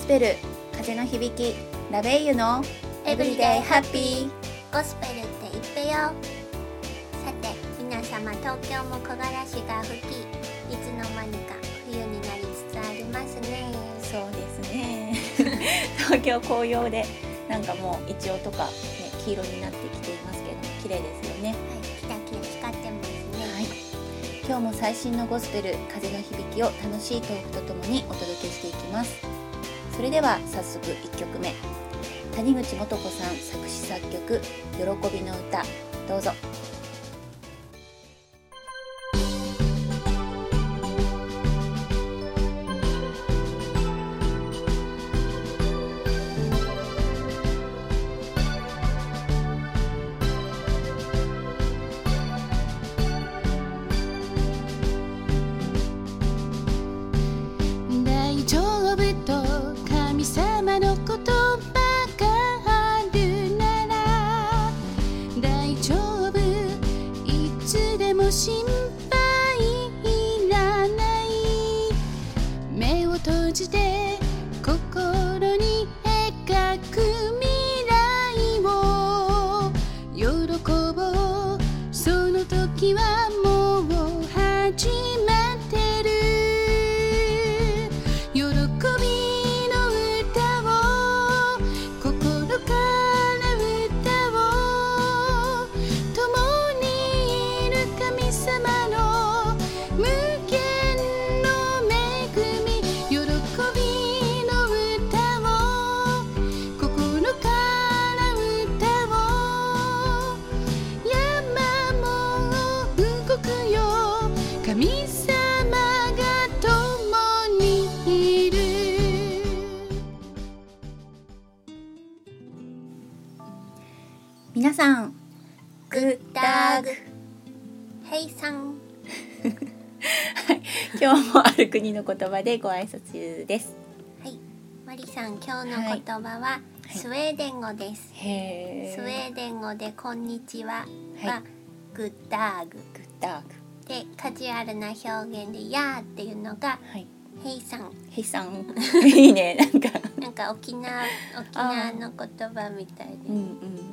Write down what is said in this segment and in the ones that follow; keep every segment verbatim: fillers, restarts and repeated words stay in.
ペル風の響きラベイユのエブリデイハッピー。 ゴスペルって言ってよ。さて皆様、東京も木枯らしが吹き、いつの間にか冬になりつつありますね。 そうですね東京紅葉でなんかもうイチョウとか、ね、黄色になってきていますけど綺麗ですよね。 はい、キラキラ光ってますね。 はい、今日も最新のゴスペル風の響きを楽しいトークとともにお届けしていきます。それでは早速いっきょくめ、谷口素子さん作詞作曲喜びの歌、どうぞ。 心配いらない、目を閉じて心に描く未来を喜ぼう、その時はもう始まってる。喜びの歌を心から歌おう、共にいる神様の無限の恵み、喜びの歌を心から歌おう、山も動くよ、神様が共にいる。 皆さんグッダーグヘイさん今日もある国の言葉でご挨拶です。 はい、マリさん、今日の言葉はスウェーデン語です。 へー、 スウェーデン語でこんにちはは、 はい、 グッダーググッダーグで、カジュアルな表現でヤーっていうのが、 はい、 ヘイさん。 ヘイさんいいね、なんかなんか沖縄沖縄の言葉みたいで、 うんうん、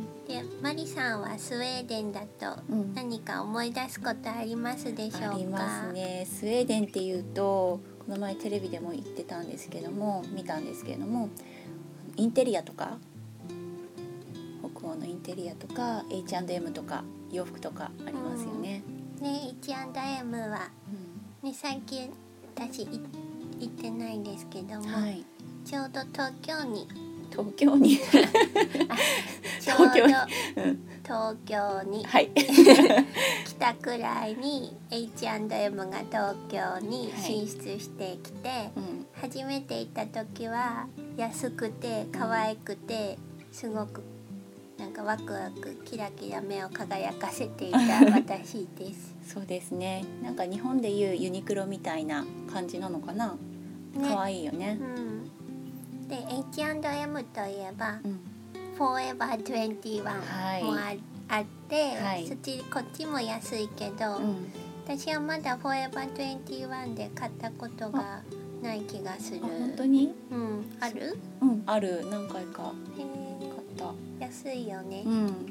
でマリさんはスウェーデンだと何か思い出すことありますでしょうか？ ありますね。スウェーデンっていうと、この前テレビでも言ってたんですけども見たんですけれども、インテリアとか北欧のインテリアとか エイチアンドエム とか洋服とかありますよね。 うん、ね、エイチアンドエム は、うん、ね、最近私行ってないんですけども、はい、ちょうど東京に東京にちょうど東京に、はい、来たくらいに エイチアンドエム が東京に進出してきて、はい、うん、初めて行った時は安くて可愛くて、すごくなんかワクワクキラキラ目を輝かせていた私ですそうですね、なんか日本でいうユニクロみたいな感じなのかな、ね、可愛いよね、うん、 で エイチアンドエム といえば、うん、フォーエバーにじゅういちも あ,、はい、あって、はい、そっちこっちも安いけど、うん、私はまだフォーエバーにじゅういちで買ったことがない気がする。 本当に？ うん、ある？ うん、ある、何回か買った。 安いよね、 うん、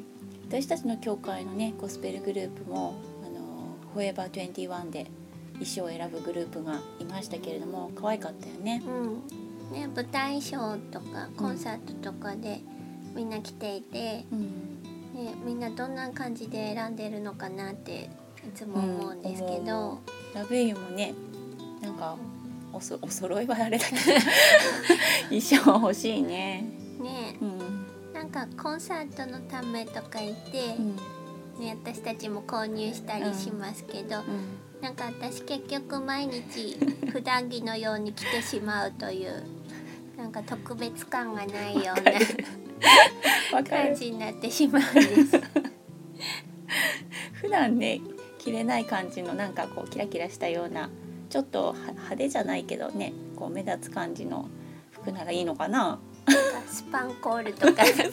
私たちの教会のねゴスペルグループもあのフォーエバーにじゅういちで衣装を選ぶグループがいましたけれども、可愛かったよね、 うんね、舞台ショーとかコンサートとかでみんな来ていて、うんね、みんなどんな感じで選んでるのかなっていつも思うんですけど、 うん、ラベイユもね、なんかおそお揃いはあれだけど衣装欲しいね。 ね、うん、なんかコンサートのためとか言って、うんね、私たちも購入したりしますけど、うんうん、なんか私結局毎日普段着のように着てしまうというなんか特別感がないような感じになってしまうんです普段ね着れない感じのなんかこうキラキラしたような、ちょっと派手じゃないけどね、こう目立つ感じの服ならいいのかな。 スパンコールとかそう、ね、い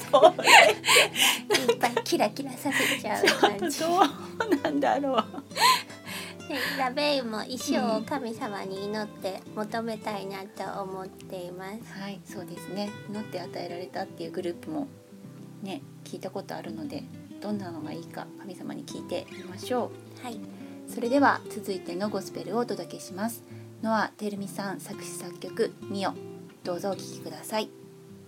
っぱいキラキラさせちゃう感じ。 どうなんだろうラベイも衣装を神様に祈って求めたいなと思っています、 うん、はい、そうですね。祈って与えられたっていうグループもね聞いたことあるので、どんなのがいいか神様に聞いてみましょう。はい。 それでは続いてのゴスペルをお届けします。ノア・テルミさん作詞作曲ミオ、どうぞお聴きください。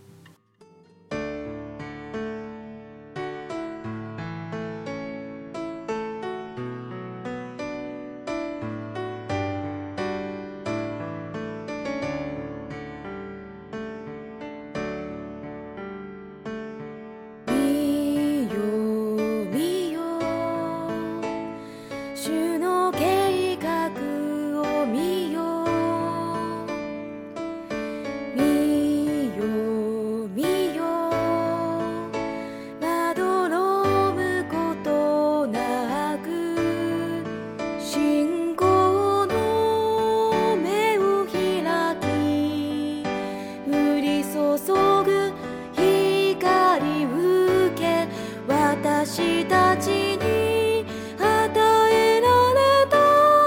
私たちに与えられた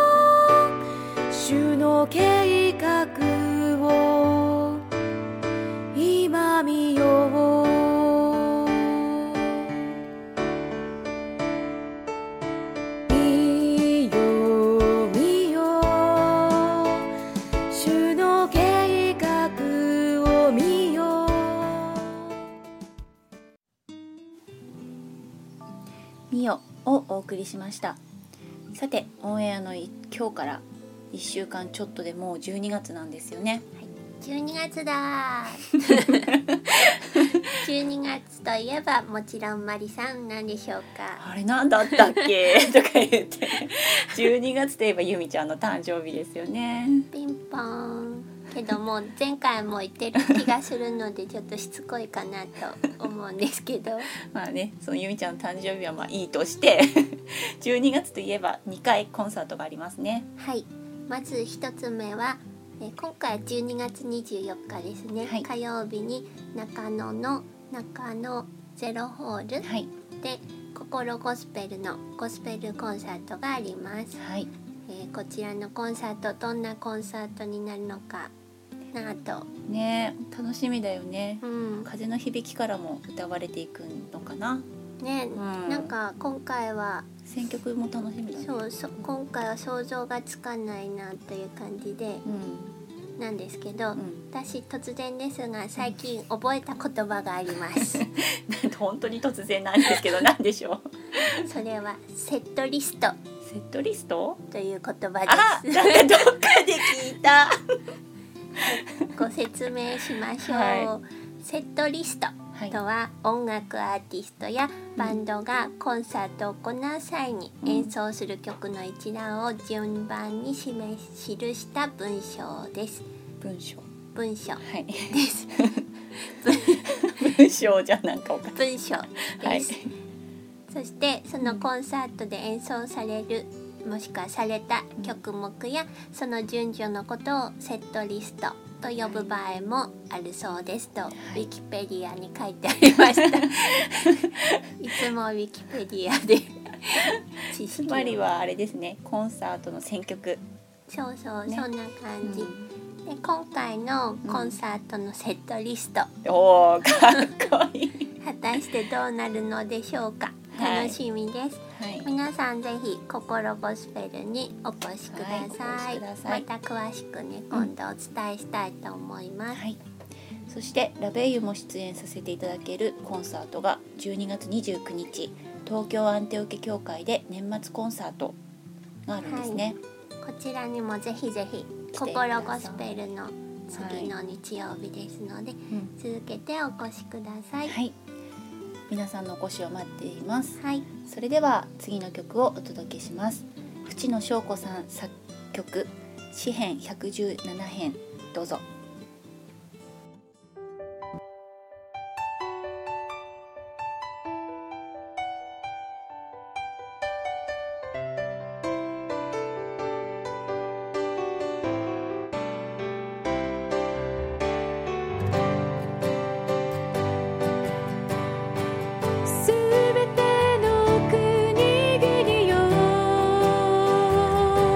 主の計画を今見よう。見よ見よ主の計画を見よう。 ミオをお送りしました。さてオンエアの今日からいっしゅうかんちょっとでもうじゅうにがつなんですよね。 はい、じゅうにがつだじゅうにがつといえばもちろんマリさんなんでしょうか。 あれなんだったっけとか言ってじゅうにがつといえばユミちゃんの誕生日ですよね。 ピンポン。けども前回も言ってる気がするのでちょっとしつこいかなと思うんですけどまあね、そのユミちゃんの誕生日はまあいいとしてじゅうにがつといえばにかいコンサートがありますね。 はい、まずひとつめはえ今回じゅうにがつにじゅうよっかですね、はい、火曜日に中野の中野ゼロホールで、はい、心ゴスペルのゴスペルコンサートがあります、はい、えー、こちらのコンサートどんなコンサートになるのかなとね、楽しみだよね、 うん、 風の響きからも歌われていくのかなね、うん、なんか今回は選曲も楽しみだね。 そうそう、今回は想像がつかないなという感じで、うん、なんですけど、うん、私突然ですが最近覚えた言葉があります本当に突然なんですけど何でしょうそれはセットリストセットリストという言葉です。 あ、なんかどっかで聞いたご説明しましょう、はい、セットリストとは音楽アーティストやバンドがコンサートを行う際に演奏する曲の一覧を順番に示し記した文章です。 文章文章、はい、です。 文章じゃなんかおかしい。 文章です、はい、そしてそのコンサートで演奏されるもしくはされた曲目やその順序のことをセットリストと呼ぶ場合もあるそうですと、はい、ウィキペディアに書いてありましたいつもウィキペディアで知識をつまりはあれですね、コンサートの選曲。 そうそう、ね、そんな感じ、うん、で今回のコンサートのセットリスト、 うん、おーかっこいい果たしてどうなるのでしょうか。楽しみです、はい、皆さんぜひ心ゴスペルにお越しください、はい、また詳しくね今度お伝えしたいと思います、うん、はい、 そしてラベイユも出演させていただけるコンサートがじゅうにがつにじゅうくにち東京アンテオケ協会で年末コンサートがあるんですね、 はい、こちらにもぜひぜひ心ゴスペルの次の日曜日ですので、はい、続けてお越しください、はい、 皆さんのお越しを待っています、 はい、 それでは次の曲をお届けします。淵野翔子さん作曲詩編ひゃくじゅうななへん、どうぞ。 すべての国々よ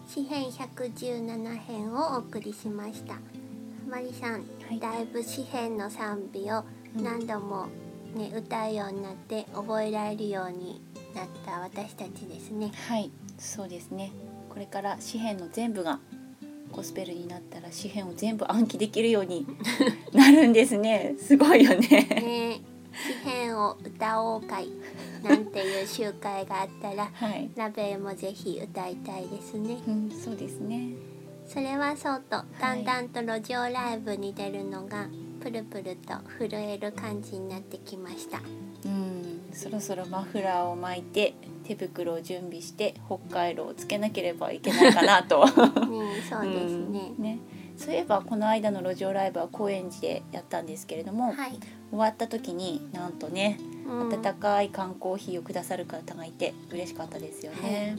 詩編ひゃくじゅうなな編をお送りしました。マリさん、はい、だいぶ詩編の賛美を何度も、ね、うん、歌うようになって覚えられるようになった私たちですね。 はい、そうですね。これから詩編の全部がゴスペルになったら詩編を全部暗記できるようになるんですね。すごいよね。 ね、詩編を歌おう会なんていう集会があったら、はい、ラベルもぜひ歌いたいですね。 うん、そうですね。 それはそうと、だんだんと路上ライブに出るのがプルプルと震える感じになってきました。 うん、そろそろマフラーを巻いて手袋を準備して北海道をつけなければいけないかなと、 ね、そうですね。 うん、ね、そういえばこの間の路上ライブは高円寺でやったんですけれども、はい、終わった時になんとね、うん、温かい缶コーヒーをくださる方がいて嬉しかったですよね。 はい、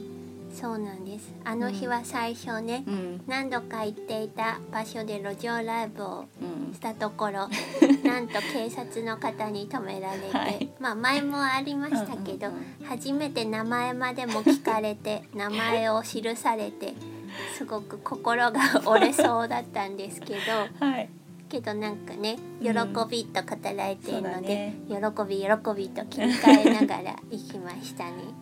そうなんです。あの日は最初ね、うん、何度か行っていた場所で路上ライブをしたところ、うん、なんと警察の方に止められて、はい、まあ前もありましたけど、うんうんうん、初めて名前までも聞かれて名前を記されてすごく心が折れそうだったんですけど、はい、けどなんかね、喜びと語られているので、うん、ね、喜び喜びと切り替えながら行きましたね。 うん、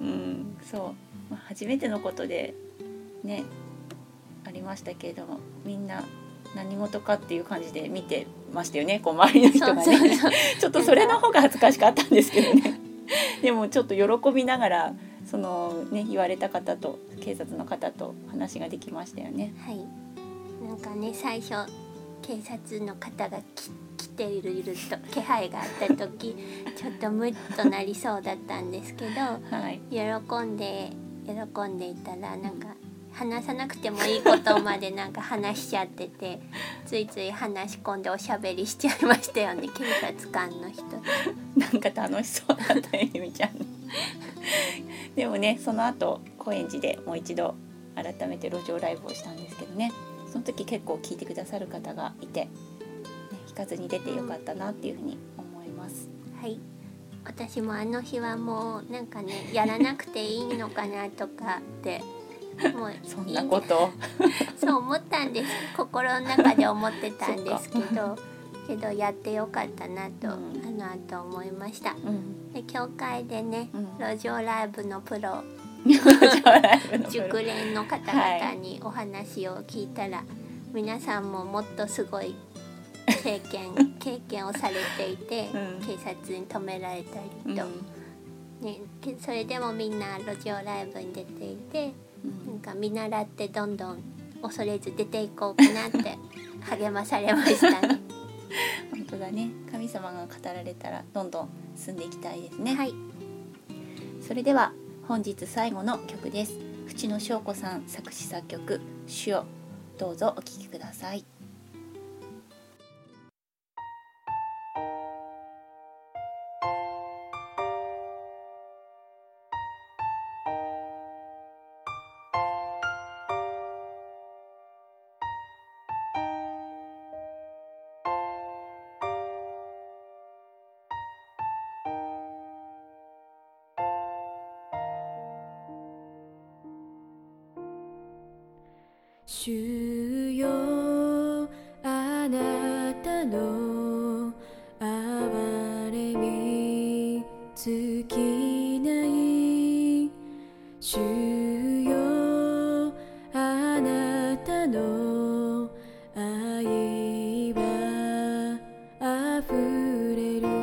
そう、初めてのことでねありましたけれども、みんな何事かっていう感じで見てましたよね、こう周りの人がね。そうそうそうちょっとそれの方が恥ずかしかったんですけどね。でもちょっと喜びながらその、ね、言われた方と警察の方と話ができましたよね。 はい、なんかね、最初警察の方がき来ているいると気配があった時ちょっとムッとなりそうだったんですけど、はい、喜んで喜んでいたらなんか話さなくてもいいことまでなんか話しちゃっててついつい話し込んでおしゃべりしちゃいましたよね、警察官の人。 なんか楽しそうだったよ、ゆみちゃん。でもね、その後高円寺でもう一度改めて路上ライブをしたんですけどね、その時結構聞いてくださる方がいて、ね、弾かずに出てよかったなっていうふうに思います。 はい、私もあの日はもうなんかね、やらなくていいのかなとかってもうそんなことそう思ったんです。心の中で思ってたんですけどけどやってよかったなと、うん、あの後思いました、うん、で教会でね、うん、路上ライブのプロ熟練の方々にお話を聞いたら、はい、皆さんももっとすごい経験経験をされていて、うん、警察に止められたりと、うんね、それでもみんな路上ライブに出ていて、うん、なんか見習ってどんどん恐れず出ていこうかなって励まされましたね。 本当だね、神様が語られたらどんどん進んでいきたいですね。はい、それでは本日最後の曲です。淵野翔子さん作詞作曲、主よ、どうぞお聴きください。 主よ、あなたの憐れみ尽きない。主よ、あなたの愛はあふれる。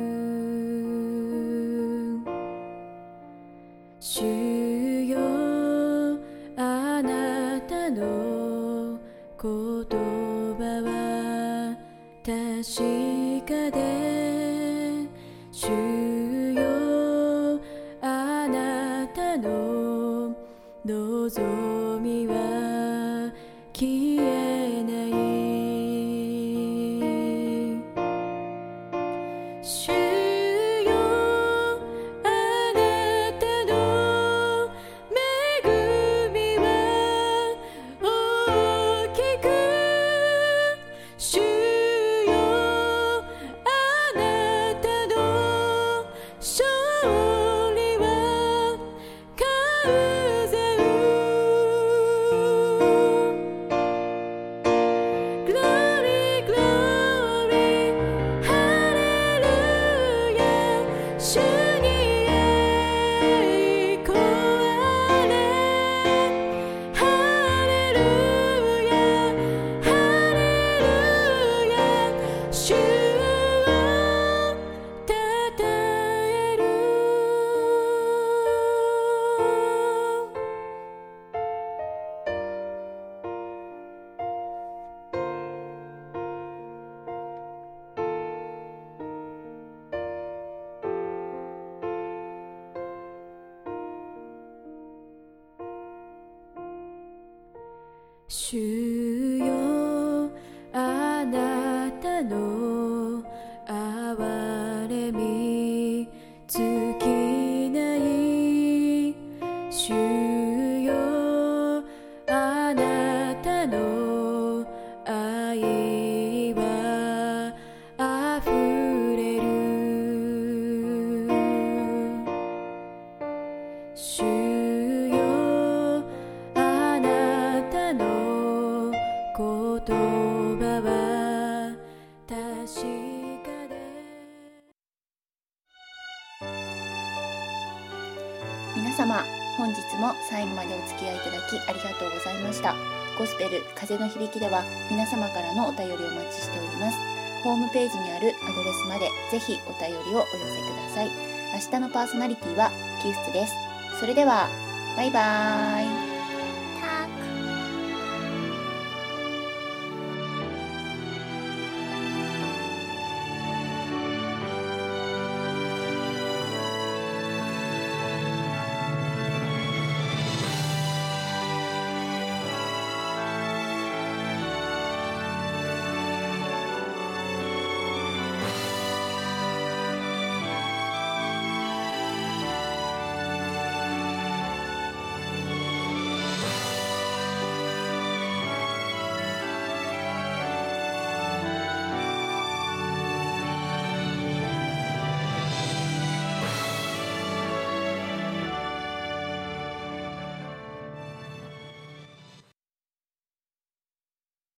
主よ、あなたの言葉は確かで、主よ、あなたの望みは消えない。主よ、あなたの恵みは大きく、主よ、あなたの勝利は完全。 主よあなたの憐れみ尽きない主よあなたの愛はあふれる主よあなたの言葉は確かで皆様、本日も最後までお付き合いいただきありがとうございました。ゴスペル風の響きでは皆様からのお便りをお待ちしております。ホームページにあるアドレスまでぜひお便りをお寄せください。明日のパーソナリティはキウスです。それではバイバーイ。